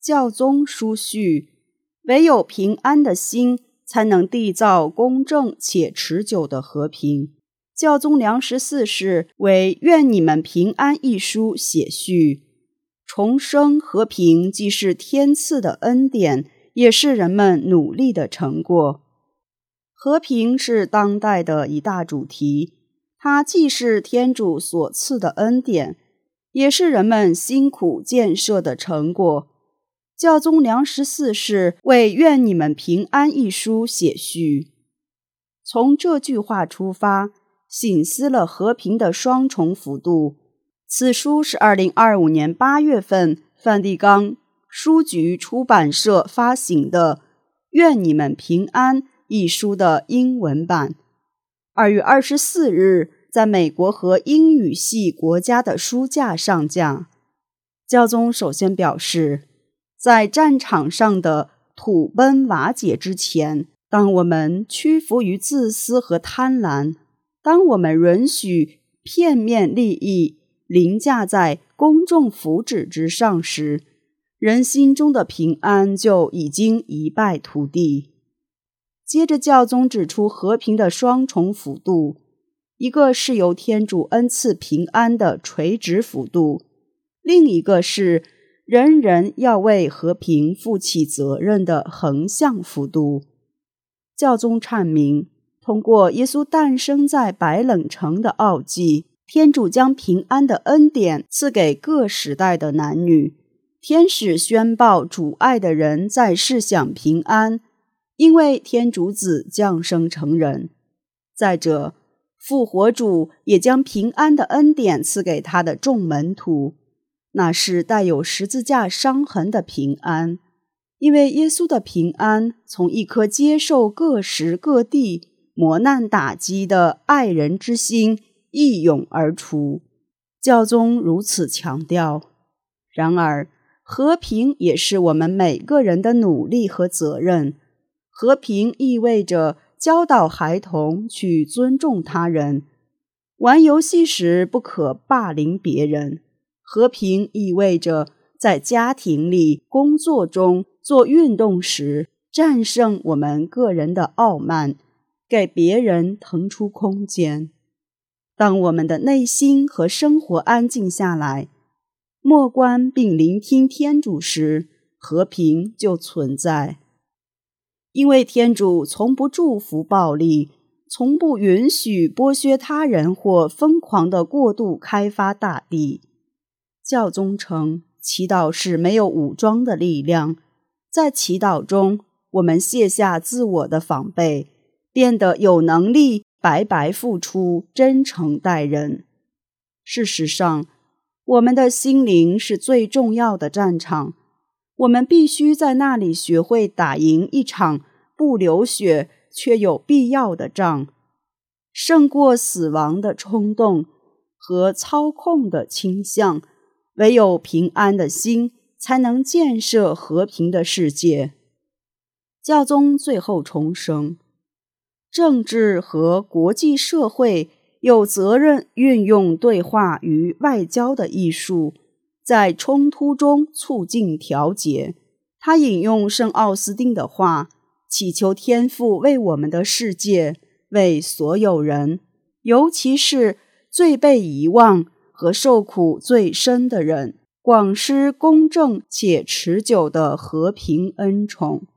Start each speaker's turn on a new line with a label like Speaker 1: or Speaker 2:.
Speaker 1: 教宗书序：唯有平安的心，才能缔造公正且持久的和平。教宗良14世为愿你们平安一书写序，重生和平既是天赐的恩典，也是人们努力的成果。和平是当代的一大主题，它既是天主所赐的恩典，也是人们辛苦建设的成果。教宗良14世为愿你们平安一书写序，从这句话出发，省思了和平的双重幅度。此书是2025年8月份梵蒂冈书局出版社发行的《愿你们平安》一书的英文版。2月24日在美国和英语系国家的书架上架。教宗首先表示，在战场上的土崩瓦解之前，当我们屈服于自私和贪婪，当我们允许片面利益凌驾在公众福祉之上时，人心中的平安就已经一败涂地。接着教宗指出和平的双重幅度，一个是由天主恩赐平安的垂直幅度，另一个是人人要为和平负起责任的横向幅度。教宗阐明，通过耶稣诞生在白冷城的奥迹，天主将平安的恩典赐给各时代的男女。天使宣报主爱的人在世享平安，因为天主子降生成人。再者，复活主也将平安的恩典赐给他的众门徒，那是带有十字架伤痕的平安，因为耶稣的平安从一颗接受各时各地磨难打击的爱人之心一涌而出。教宗如此强调。然而，和平也是我们每个人的努力和责任。和平意味着教导孩童去尊重他人，玩游戏时不可霸凌别人。和平意味着在家庭里、工作中、做运动时，战胜我们个人的傲慢，给别人腾出空间。当我们的内心和生活安静下来，默观并聆听天主时，和平就存在。因为天主从不祝福暴力，从不允许剥削他人或疯狂地过度开发大地。教宗称，祈祷是没有武装的力量，在祈祷中，我们卸下自我的防备，变得有能力白白付出，真诚待人。事实上，我们的心灵是最重要的战场，我们必须在那里学会打赢一场不流血却有必要的仗，胜过死亡的冲动和操控的倾向。唯有平安的心，才能建设和平的世界。教宗最后重申，政治和国际社会有责任运用对话与外交的艺术，在冲突中促进调节。他引用圣奥斯定的话，祈求天父为我们的世界，为所有人，尤其是最被遗忘和受苦最深的人，广施公正且持久的和平恩宠。